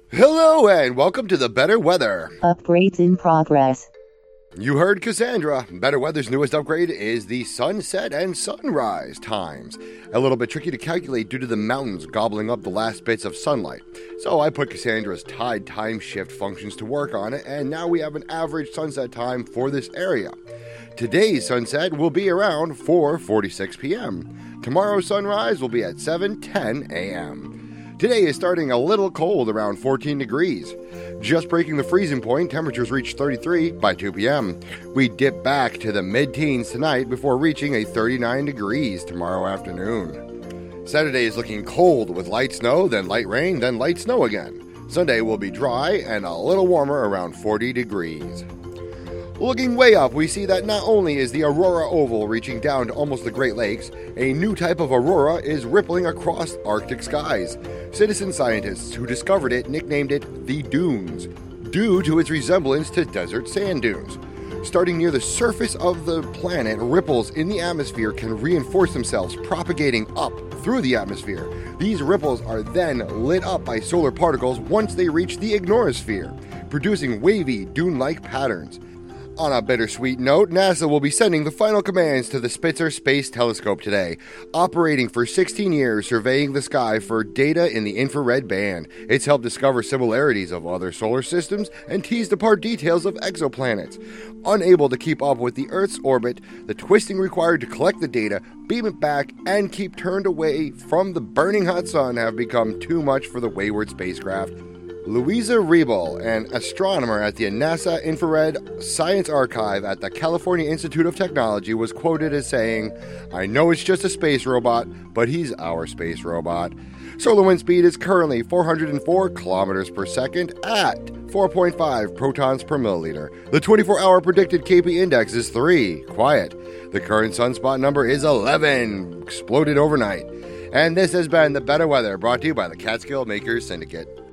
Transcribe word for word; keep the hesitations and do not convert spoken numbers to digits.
Hello and welcome to the Better Weather. Upgrades in progress. You heard Cassandra. Better Weather's newest upgrade is the sunset and sunrise times. A little bit tricky to calculate due to the mountains gobbling up the last bits of sunlight. So I put Cassandra's tide time shift functions to work on it, and now we have an average sunset time for this area. Today's sunset will be around four forty-six p.m. Tomorrow's sunrise will be at seven ten a.m. Today is starting a little cold, around fourteen degrees. Just breaking the freezing point, temperatures reach thirty-three by two p.m. We dip back to the mid-teens tonight before reaching a thirty-nine degrees tomorrow afternoon. Saturday is looking cold with light snow, then light rain, then light snow again. Sunday will be dry and a little warmer, around forty degrees. Looking way up, we see that not only is the aurora oval reaching down to almost the Great Lakes, a new type of aurora is rippling across Arctic skies. Citizen scientists who discovered it nicknamed it the Dunes, due to its resemblance to desert sand dunes. Starting near the surface of the planet, ripples in the atmosphere can reinforce themselves, propagating up through the atmosphere. These ripples are then lit up by solar particles once they reach the ionosphere, producing wavy, dune-like patterns. On a bittersweet note, NASA will be sending the final commands to the Spitzer Space Telescope today, operating for sixteen years, surveying the sky for data in the infrared band. It's helped discover similarities of other solar systems and teased apart details of exoplanets. Unable to keep up with the Earth's orbit, the twisting required to collect the data, beam it back, and keep turned away from the burning hot sun have become too much for the wayward spacecraft. Louisa Riebel, an astronomer at the NASA Infrared Science Archive at the California Institute of Technology, was quoted as saying, "I know it's just a space robot, but he's our space robot." Solar wind speed is currently four hundred four kilometers per second at four point five protons per milliliter. The twenty-four hour predicted K P index is three, quiet. The current sunspot number is eleven, exploded overnight. And this has been The Better Weather, brought to you by the Catskill Makers Syndicate.